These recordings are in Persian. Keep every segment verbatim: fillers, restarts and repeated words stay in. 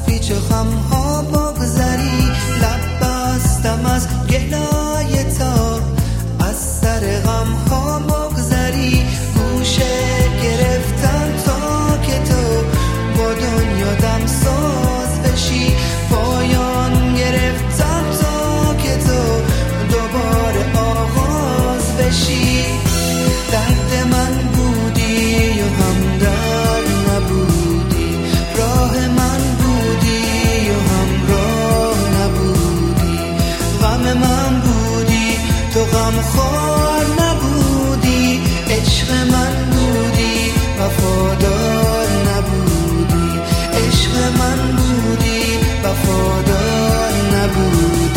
پیچ و خمها بگذری، لب بستم از گلای تا از سر غمها بگذری، گوشه گرفتم تا که تو با دنیا دم ساز بشی، پایان گرفتم تا که تو دوباره آغاز بشی. درد من بودی و همدرد نبودی، راه من بودی و همراه نبودی، غم من بودی تو غمخوار نبودی، عشق من بودی وفادار نبودی، عشق من بودی وفادار نبودی.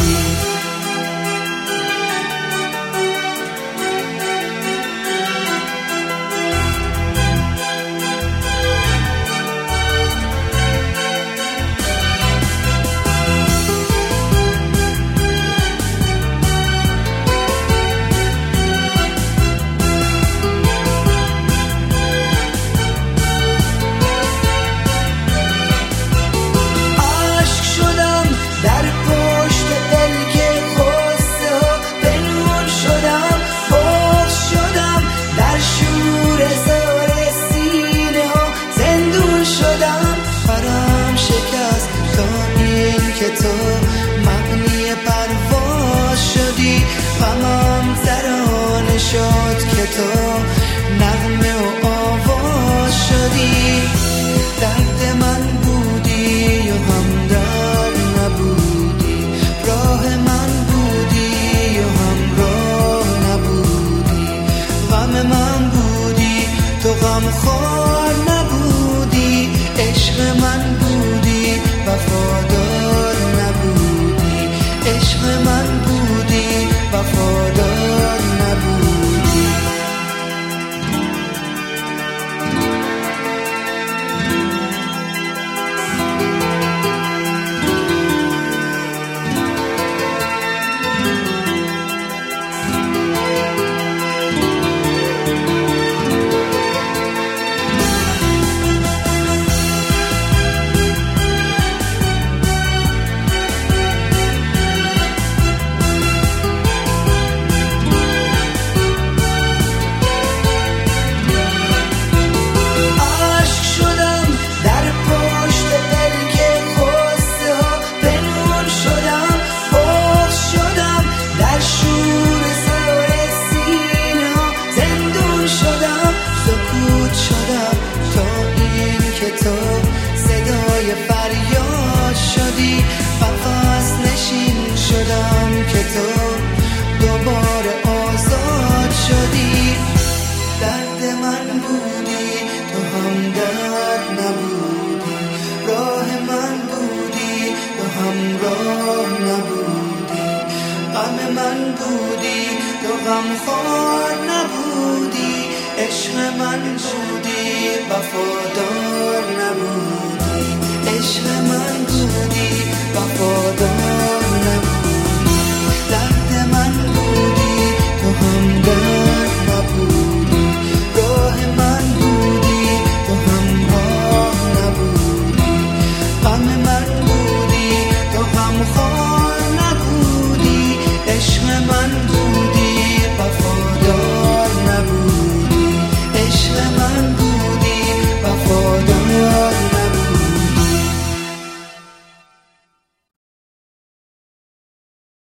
که تو معنی پرواز شدی، غمم ترانه شد که تو نغمه و آواز شدی. درد من بودی و همدرد نبودی، راه من بودی و همراه نبودی، غم من بودی تو غمخوار نبودی، عشق من بودی وفادار نبودی، عشق من بودی وفادار نبودی. تو صدای فریاد شدی، قفس نشین شدم که تو دوباره آزاد شدی. درد من بودی تو همدرد نبودی، راه من بودی تو همراه نبودی، غم من بودی تو غمخوار نبودی، عشق من بودی وفادار نبودی، عشق من بودی وفادار